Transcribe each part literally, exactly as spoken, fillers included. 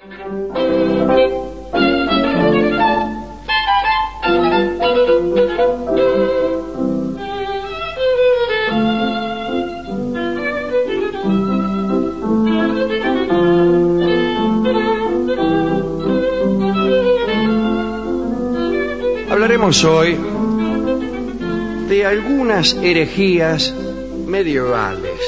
Hablaremos hoy de algunas herejías medievales,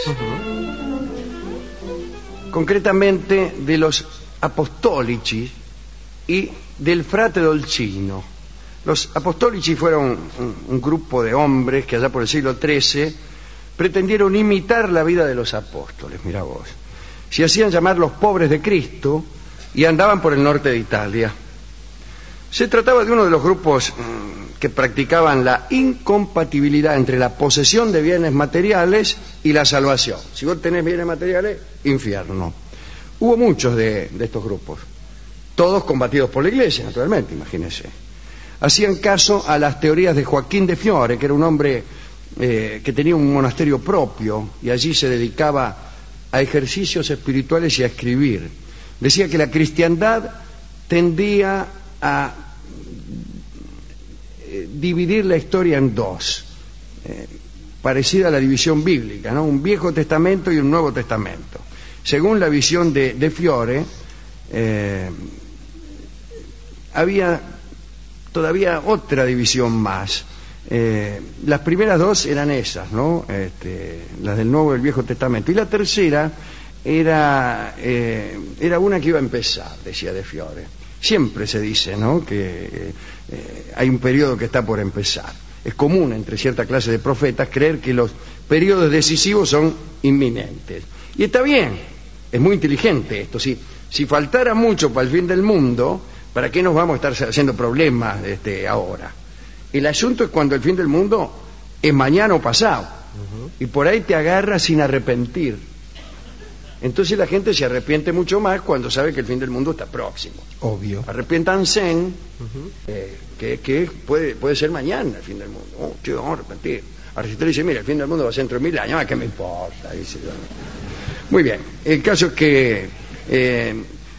uh-huh. concretamente de los apostolici y del frate Dolcino. Los apostolici fueron un, un grupo de hombres que allá por el siglo trece pretendieron imitar la vida de los apóstoles, mira vos. Se hacían llamar los pobres de Cristo y andaban por el norte de Italia. Se trataba de uno de los grupos que practicaban la incompatibilidad entre la posesión de bienes materiales y la salvación. Si vos tenés bienes materiales, infierno. Hubo muchos de, de estos grupos, todos combatidos por la Iglesia, naturalmente, imagínense. Hacían caso a las teorías de Joaquín de Fiore, que era un hombre eh, que tenía un monasterio propio y allí se dedicaba a ejercicios espirituales y a escribir. Decía que la cristiandad tendía a eh, dividir la historia en dos, eh, parecida a la división bíblica, ¿no? Un Viejo Testamento y un Nuevo Testamento. Según la visión de, de Fiore, eh, había todavía otra división más. Eh, las primeras dos eran esas, ¿no? Este, las del Nuevo y el Viejo Testamento. Y la tercera era, eh, era una que iba a empezar, decía de Fiore. Siempre se dice, ¿no?, que eh, hay un periodo que está por empezar. Es común entre cierta clase de profetas creer que los periodos decisivos son inminentes. Y está bien, es muy inteligente esto. Si, si faltara mucho para el fin del mundo, ¿para qué nos vamos a estar haciendo problemas este, ahora? El asunto es cuando el fin del mundo es mañana o pasado. Uh-huh. Y por ahí te agarra sin arrepentir. Entonces la gente se arrepiente mucho más cuando sabe que el fin del mundo está próximo. Obvio. Arrepiéntanse, uh-huh. eh, que, que puede, puede ser mañana el fin del mundo. Oh, tío, vamos a arrepentir. Aristóteles dice, mira, el fin del mundo va a ser dentro de mil años. ¿Qué me importa? Dice, muy bien. El caso es que eh,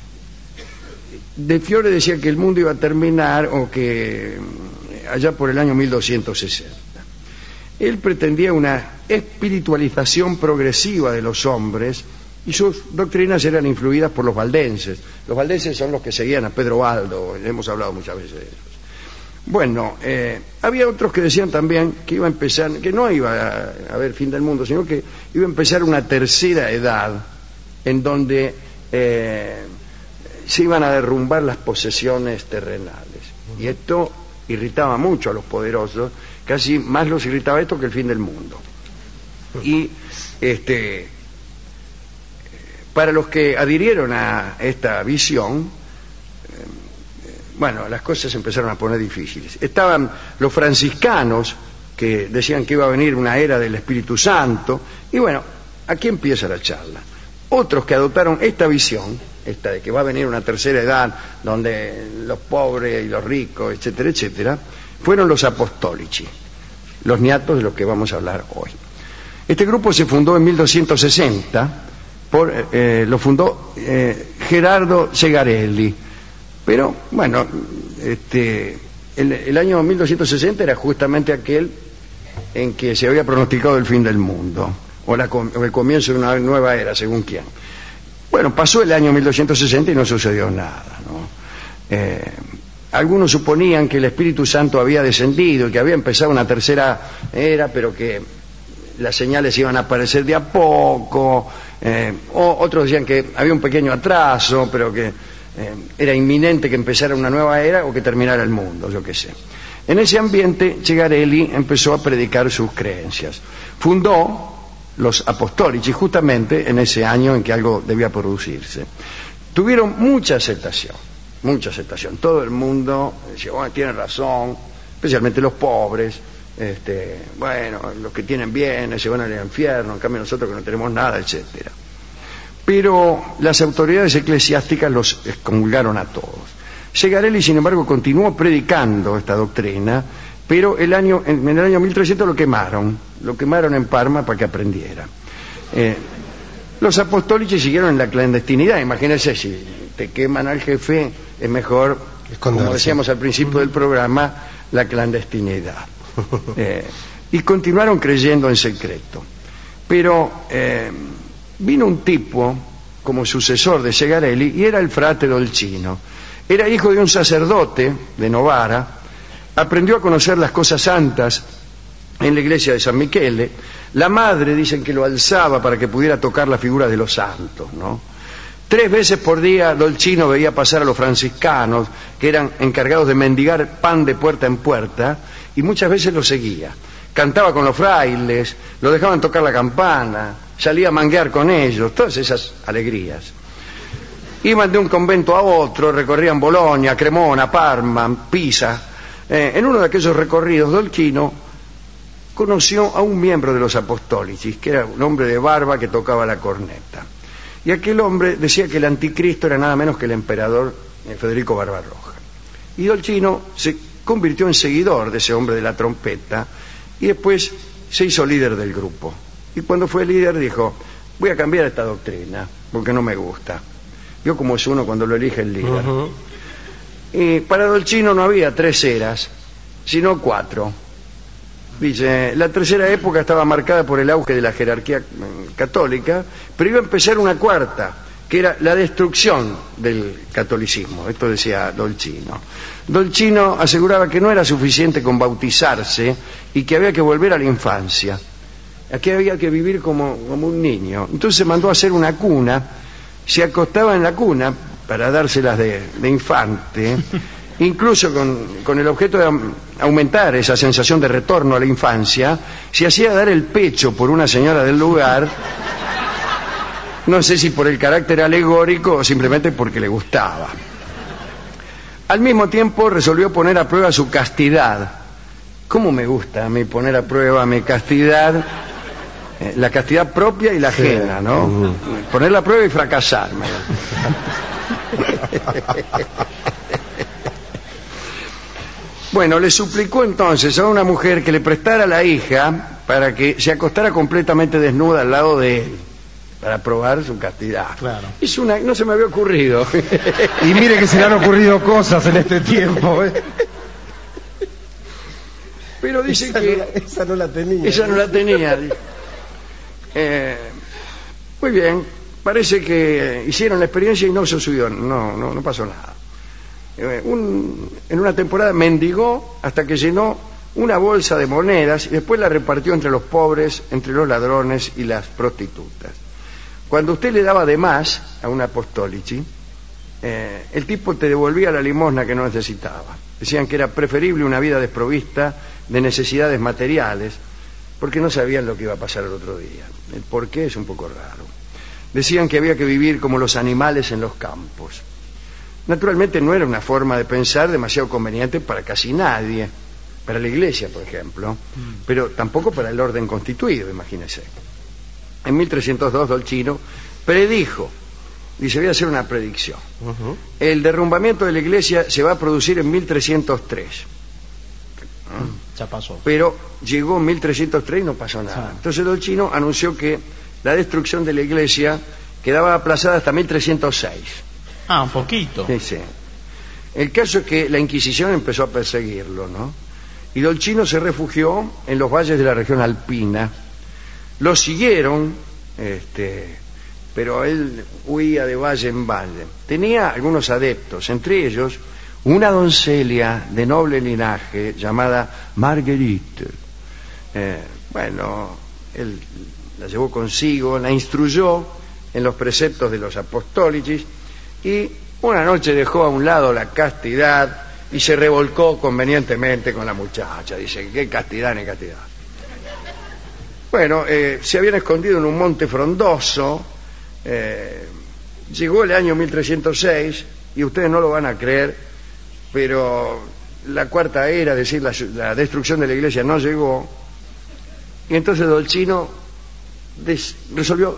de Fiore decía que el mundo iba a terminar o que allá por el año mil doscientos sesenta. Él pretendía una espiritualización progresiva de los hombres y sus doctrinas eran influidas por los valdenses. Los valdenses son los que seguían a Pedro Baldo, hemos hablado muchas veces de ellos. Bueno, eh, había otros que decían también que iba a empezar, que no iba a haber fin del mundo, sino que iba a empezar una tercera edad en donde eh, se iban a derrumbar las posesiones terrenales. Y esto irritaba mucho a los poderosos, casi más los irritaba esto que el fin del mundo. Y este para los que adhirieron a esta visión, eh, bueno, las cosas se empezaron a poner difíciles. Estaban los franciscanos, que decían que iba a venir una era del Espíritu Santo, y bueno, aquí empieza la charla. Otros que adoptaron esta visión, esta de que va a venir una tercera edad, donde los pobres y los ricos, etcétera, etcétera, fueron los apostolici, los niatos de los que vamos a hablar hoy. Este grupo se fundó en mil doscientos sesenta, Por, eh, lo fundó eh, Gerardo Segarelli, pero bueno, este, el, el año mil doscientos sesenta era justamente aquel en que se había pronosticado el fin del mundo, o, la, o el comienzo de una nueva era, según quién. Bueno, pasó el año mil doscientos sesenta y no sucedió nada, ¿no? Eh, algunos suponían que el Espíritu Santo había descendido y que había empezado una tercera era, pero que las señales iban a aparecer de a poco. Eh, o otros decían que había un pequeño atraso, pero que eh, era inminente que empezara una nueva era o que terminara el mundo, yo qué sé. En ese ambiente, Segarelli empezó a predicar sus creencias. Fundó los apostolici justamente en ese año en que algo debía producirse. Tuvieron mucha aceptación, mucha aceptación. Todo el mundo decía, bueno, tienen razón, especialmente los pobres. Este, bueno, los que tienen bienes se van al infierno, en cambio nosotros que no tenemos nada, etcétera. Pero las autoridades eclesiásticas los excomulgaron a todos. Segarelli, sin embargo, continuó predicando esta doctrina, pero el año, en el año mil trescientos lo quemaron, lo quemaron en Parma para que aprendiera. Eh, Los apostolici siguieron en la clandestinidad. Imagínense, si te queman al jefe, es mejor, esconderse. Como decíamos al principio del programa, la clandestinidad. Eh, y continuaron creyendo en secreto. Pero eh, vino un tipo como sucesor de Segarelli y era el frate Dolcino. Era hijo de un sacerdote de Novara, aprendió a conocer las cosas santas en la iglesia de San Michele. La madre dicen que lo alzaba para que pudiera tocar la figura de los santos, ¿no? Tres veces por día Dolcino veía pasar a los franciscanos, que eran encargados de mendigar pan de puerta en puerta, y muchas veces lo seguía. Cantaba con los frailes, lo dejaban tocar la campana, salía a manguear con ellos, todas esas alegrías. Iban de un convento a otro, recorrían Bolonia, Cremona, Parma, Pisa. Eh, en uno de aquellos recorridos, Dolcino conoció a un miembro de los apostolicis, que era un hombre de barba que tocaba la corneta. Y aquel hombre decía que el anticristo era nada menos que el emperador Federico Barbarroja. Y Dolcino se convirtió en seguidor de ese hombre de la trompeta y después se hizo líder del grupo. Y cuando fue líder dijo: voy a cambiar esta doctrina porque no me gusta. Vio cómo es uno cuando lo elige el líder. Uh-huh. Y para Dolcino no había tres eras, sino cuatro. Dice, la tercera época estaba marcada por el auge de la jerarquía católica, pero iba a empezar una cuarta, que era la destrucción del catolicismo. Esto decía Dolcino. Dolcino aseguraba que no era suficiente con bautizarse y que había que volver a la infancia. Aquí había que vivir como, como un niño. Entonces mandó a hacer una cuna, se acostaba en la cuna para dárselas de, de infante, incluso con, con el objeto de aumentar esa sensación de retorno a la infancia, se hacía dar el pecho por una señora del lugar, no sé si por el carácter alegórico o simplemente porque le gustaba. Al mismo tiempo resolvió poner a prueba su castidad. ¿Cómo me gusta a mí poner a prueba mi castidad? Eh, la castidad propia y la ajena, sí, ¿no? Uh-huh. Ponerla a prueba y fracasar. Bueno, le suplicó entonces a una mujer que le prestara la hija para que se acostara completamente desnuda al lado de él, para probar su castidad. Claro. Es una, no se me había ocurrido. Y mire que se le han ocurrido cosas en este tiempo, ¿eh? Pero dice esa que... No la, esa no la tenía. Esa no la tenía. Eh, muy bien, parece que hicieron la experiencia y no sucedió, no, no, no pasó nada. Un, en una temporada mendigó hasta que llenó una bolsa de monedas y después la repartió entre los pobres, entre los ladrones y las prostitutas. Cuando usted le daba de más a un apostolici, eh, el tipo te devolvía la limosna que no necesitaba. Decían que era preferible una vida desprovista de necesidades materiales porque no sabían lo que iba a pasar el otro día. El porqué es un poco raro. Decían que había que vivir como los animales en los campos. Naturalmente no era una forma de pensar demasiado conveniente para casi nadie, para la Iglesia, por ejemplo, mm. pero tampoco para el orden constituido, imagínese. En mil trescientos dos Dolcino predijo, dice, voy a hacer una predicción. Uh-huh. El derrumbamiento de la Iglesia se va a producir en mil trescientos tres. ¿Mm? Ya pasó. Pero llegó mil trescientos tres y no pasó nada. Sí. Entonces Dolcino anunció que la destrucción de la Iglesia quedaba aplazada hasta mil trescientos seis. Ah, un poquito. Sí, sí. El caso es que la Inquisición empezó a perseguirlo, ¿no? Y Dolcino se refugió en los valles de la región alpina. Lo siguieron, este, pero él huía de valle en valle. Tenía algunos adeptos, entre ellos una doncella de noble linaje llamada Marguerite. Eh, bueno, él la llevó consigo, la instruyó en los preceptos de los apostolicis y una noche dejó a un lado la castidad y se revolcó convenientemente con la muchacha. Dice, qué castidad ni castidad. Bueno, eh, se habían escondido en un monte frondoso. Eh, llegó el año mil trescientos seis y ustedes no lo van a creer, pero la cuarta era, es decir, la, la destrucción de la Iglesia no llegó. Y entonces Dolcino des, resolvió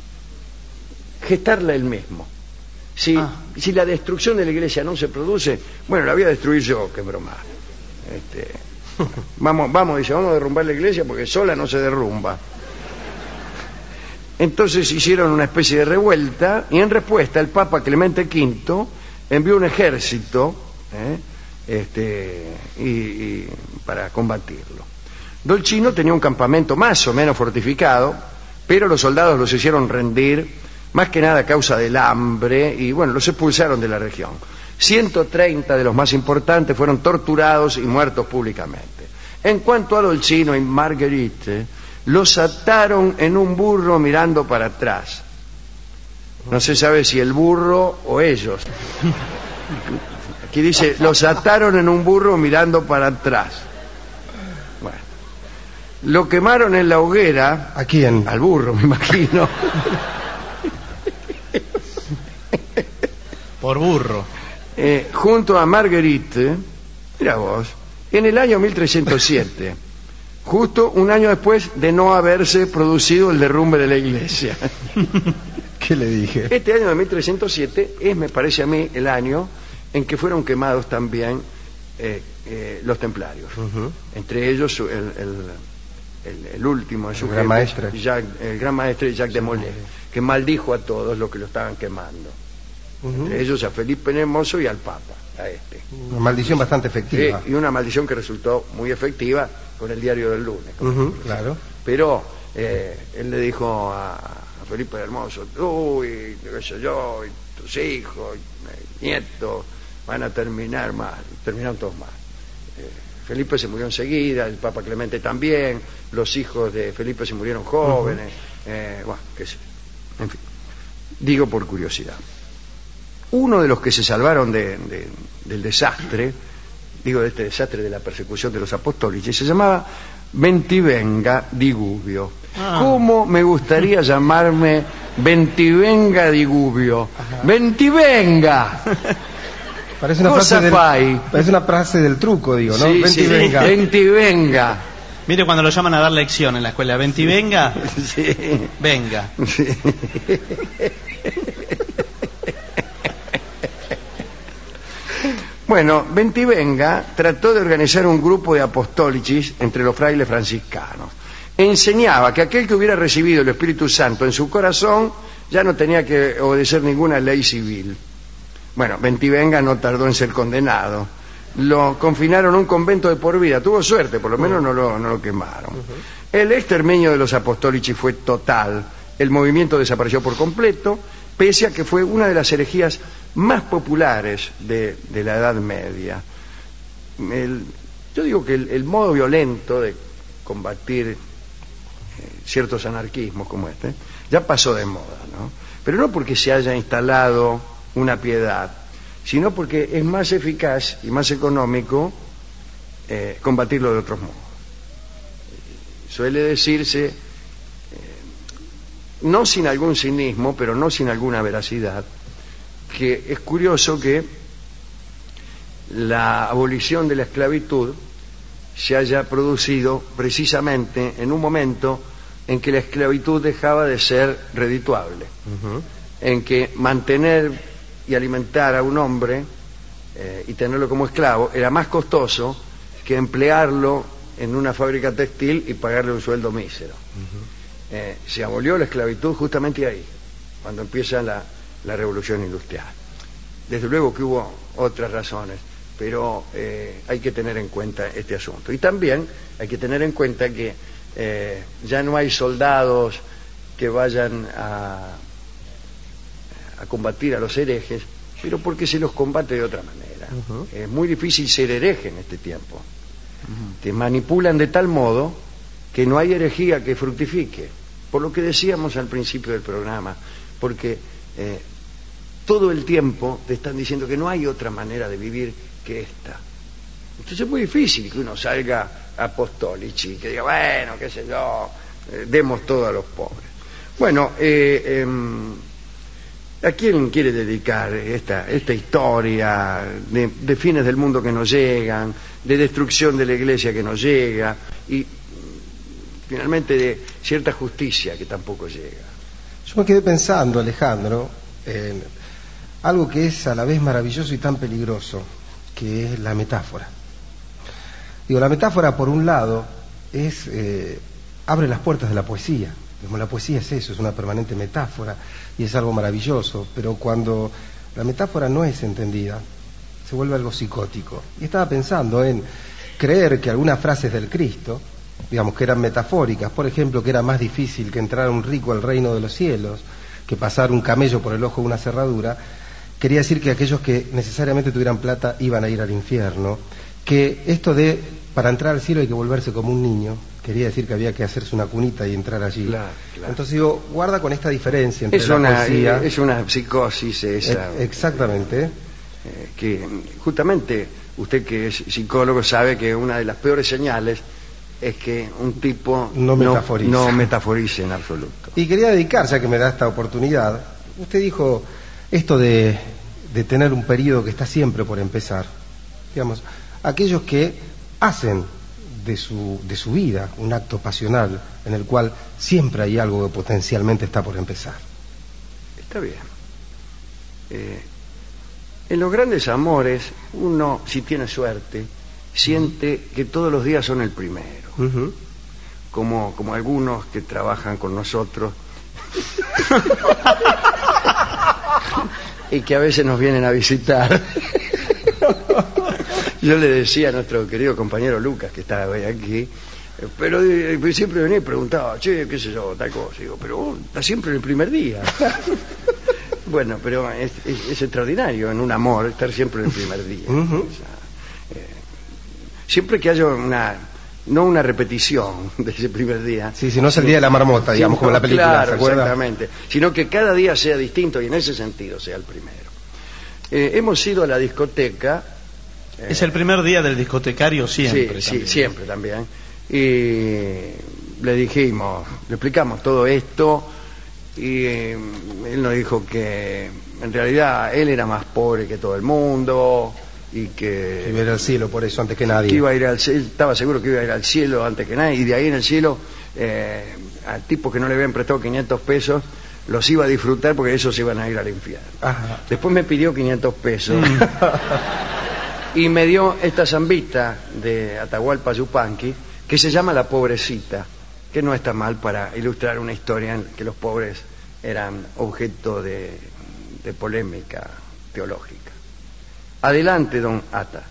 gestarla él mismo. Si, ah. si la destrucción de la Iglesia no se produce, bueno, la voy a destruir yo, qué broma. Este, vamos, vamos, dice, vamos a derrumbar la Iglesia porque sola no se derrumba. Entonces hicieron una especie de revuelta y en respuesta el Papa Clemente quinto envió un ejército ¿eh? este, y, y, para combatirlo. Dolcino tenía un campamento más o menos fortificado, pero los soldados los hicieron rendir, más que nada a causa del hambre, y bueno, los expulsaron de la región. ciento treinta de los más importantes fueron torturados y muertos públicamente. En cuanto a Dolcino y Marguerite, los ataron en un burro mirando para atrás. No se sabe si el burro o ellos. Aquí dice, los ataron en un burro mirando para atrás. Bueno, lo quemaron en la hoguera. ¿A quién? Al burro, me imagino. Por burro. Eh, junto a Marguerite, mira vos, en el año mil trescientos siete, justo un año después de no haberse producido el derrumbe de la iglesia. ¿Qué le dije? Este año de mil trescientos siete es, me parece a mí, el año en que fueron quemados también eh, eh, los templarios. Uh-huh. Entre ellos el, el, el, el último de su el, gran maestre. Jacques, el gran maestre Jacques de Molay, que maldijo a todos los que lo estaban quemando. Uh-huh. Entre ellos a Felipe el Hermoso y al Papa, a este. Una maldición bastante efectiva. Eh, y una maldición que resultó muy efectiva con el diario del lunes. Uh-huh, claro. Pero eh, él le dijo a, a Felipe el Hermoso, uy, qué sé yo, y tus hijos, y nietos, van a terminar mal. Terminaron todos mal. Eh, Felipe se murió enseguida, el Papa Clemente también, los hijos de Felipe se murieron jóvenes. Uh-huh. eh, bueno, qué sé. En fin, digo por curiosidad. Uno de los que se salvaron de, de, del desastre, digo de este desastre de la persecución de los apóstoles, se llamaba Bentivenga di Gubbio. Ah. ¿Cómo me gustaría llamarme Bentivenga di Gubbio? Ajá. ¡Bentivenga! Parece una, frase del, parece una frase del truco, digo, ¿no? Sí, Bentivenga. Sí. Bentivenga. Mire cuando lo llaman a dar lección en la escuela, Bentivenga. Sí. Venga. Sí. Bueno, Bentivenga trató de organizar un grupo de apostólicis entre los frailes franciscanos. Enseñaba que aquel que hubiera recibido el Espíritu Santo en su corazón ya no tenía que obedecer ninguna ley civil. Bueno, Bentivenga no tardó en ser condenado. Lo confinaron a un convento de por vida. Tuvo suerte, por lo menos no lo, no lo quemaron. Uh-huh. El exterminio de los apostólicis fue total. El movimiento desapareció por completo, pese a que fue una de las herejías más populares de, de la Edad Media. El, yo digo que el, el modo violento de combatir eh, ciertos anarquismos como este ya pasó de moda, ¿no? Pero no porque se haya instalado una piedad, sino porque es más eficaz y más económico eh, combatirlo de otros modos. Suele decirse, eh, no sin algún cinismo, pero no sin alguna veracidad, que es curioso que la abolición de la esclavitud se haya producido precisamente en un momento en que la esclavitud dejaba de ser redituable, uh-huh. en que mantener y alimentar a un hombre eh, y tenerlo como esclavo era más costoso que emplearlo en una fábrica textil y pagarle un sueldo mísero. Uh-huh. Eh, se abolió la esclavitud justamente ahí, cuando empieza la la revolución industrial. Desde luego que hubo otras razones, pero eh, hay que tener en cuenta este asunto. Y también hay que tener en cuenta que eh, ya no hay soldados que vayan a, a combatir a los herejes, pero porque se los combate de otra manera. Uh-huh. Es muy difícil ser hereje en este tiempo. Uh-huh. Te manipulan de tal modo que no hay herejía que fructifique, por lo que decíamos al principio del programa, porque eh, todo el tiempo te están diciendo que no hay otra manera de vivir que esta. Entonces es muy difícil que uno salga apostólici, que diga, bueno, qué sé yo, eh, demos todo a los pobres. Bueno, eh, eh, ¿a quién quiere dedicar esta, esta historia de, de fines del mundo que nos llegan, de destrucción de la iglesia que nos llega y finalmente de cierta justicia que tampoco llega? Yo me quedé pensando, Alejandro, en algo que es a la vez maravilloso y tan peligroso, que es la metáfora. Digo, la metáfora, por un lado, es eh, abre las puertas de la poesía. Como la poesía es eso, es una permanente metáfora y es algo maravilloso, pero cuando la metáfora no es entendida, se vuelve algo psicótico. Y estaba pensando en creer que algunas frases del Cristo, digamos que eran metafóricas, por ejemplo, que era más difícil que entrar un rico al reino de los cielos, que pasar un camello por el ojo de una cerradura, quería decir que aquellos que necesariamente tuvieran plata iban a ir al infierno, que esto de para entrar al cielo hay que volverse como un niño, quería decir que había que hacerse una cunita y entrar allí. Claro, claro. Entonces digo, guarda con esta diferencia entre es la una, poesía... Es una psicosis esa. Eh, exactamente. Eh, que justamente usted que es psicólogo sabe que una de las peores señales es que un tipo no metaforice, no, no metaforice en absoluto. Y quería dedicar, ya que me da esta oportunidad, usted dijo esto de, de tener un periodo que está siempre por empezar. Digamos, aquellos que hacen de su, de su vida un acto pasional en el cual siempre hay algo que potencialmente está por empezar. Está bien. Eh, en los grandes amores, uno, si tiene suerte, siente que todos los días son el primero. Uh-huh. Como, como algunos que trabajan con nosotros y que a veces nos vienen a visitar. Yo le decía a nuestro querido compañero Lucas, que está hoy aquí, pero eh, siempre venía y preguntaba, che, qué sé yo, tal cosa. Digo, pero vos estás siempre en el primer día. Bueno, pero es, es, es extraordinario en un amor estar siempre en el primer día. Uh-huh. O sea, eh, siempre que haya una, no una repetición de ese primer día. Sí, si no es el día de la marmota, digamos, sí, como no, la película, claro, ¿se acuerda? Exactamente. Sino que cada día sea distinto y en ese sentido sea el primero. Eh, hemos ido a la discoteca. Eh, es el primer día del discotecario siempre. Sí, también. sí, siempre también. Y le dijimos, le explicamos todo esto y eh, él nos dijo que en realidad él era más pobre que todo el mundo y que iba a ir al cielo por eso antes que nadie. Que iba a ir al cielo, estaba seguro que iba a ir al cielo antes que nadie y de ahí en el cielo eh, a tipos que no le habían prestado quinientos pesos los iba a disfrutar porque esos iban a ir al infierno. Ajá. Después me pidió quinientos pesos y me dio esta zambita de Atahualpa Yupanqui que se llama La Pobrecita, que no está mal para ilustrar una historia en que los pobres eran objeto de, de polémica teológica. Adelante, don Ata.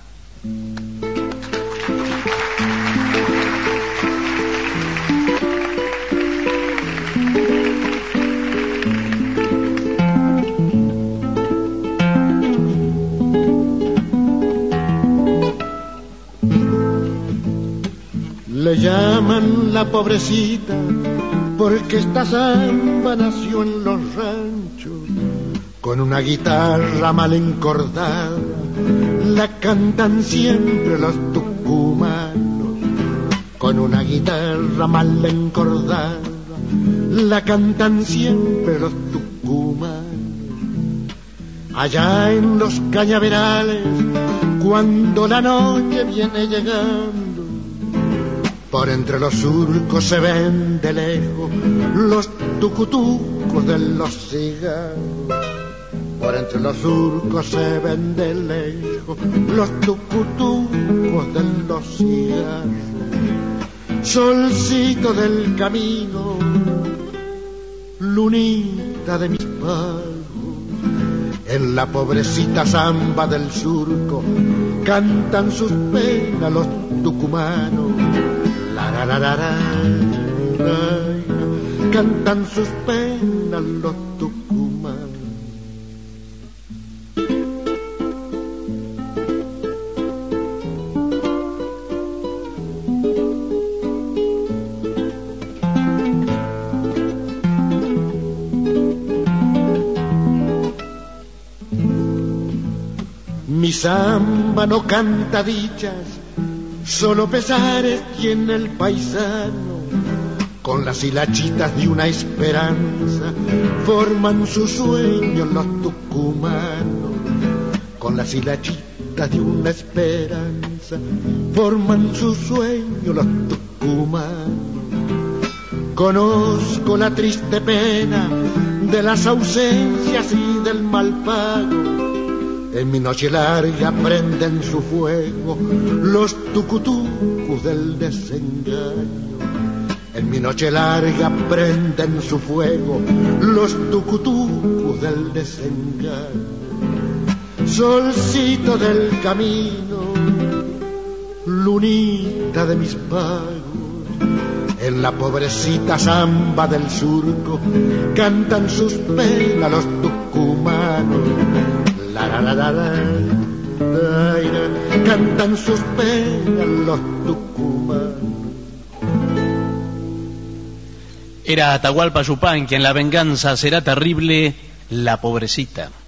Le llaman la pobrecita porque esta samba nació en los ranchos con una guitarra mal encordada. La cantan siempre los tucumanos con una guitarra mal encordada. La cantan siempre los tucumanos. Allá en los cañaverales, cuando la noche viene llegando, por entre los surcos se ven de lejos los tucutucos de los cigarros. Por entre los surcos se ven de lejos los tucutucos de los cigarros. Solcito del camino, lunita de mis pagos, en la pobrecita zamba del surco cantan sus penas los tucumanos. La, la, la, la, la, la, cantan sus penas los tucumanos. Mi samba no canta dichas, solo pesares tiene el paisano. Con las hilachitas de una esperanza forman su sueño los tucumanos. Con las hilachitas de una esperanza forman su sueño los tucumanos. Conozco la triste pena de las ausencias y del mal pago. En mi noche larga prenden su fuego los tucutucos del desengaño. En mi noche larga prenden su fuego los tucutucos del desengaño. Solcito del camino, lunita de mis pagos, en la pobrecita samba del surco cantan sus penas los tucumanos. La la la la la, la, la, cantan sus penas los tucumanos. Era Atahualpa Yupanqui en La venganza será terrible, La pobrecita.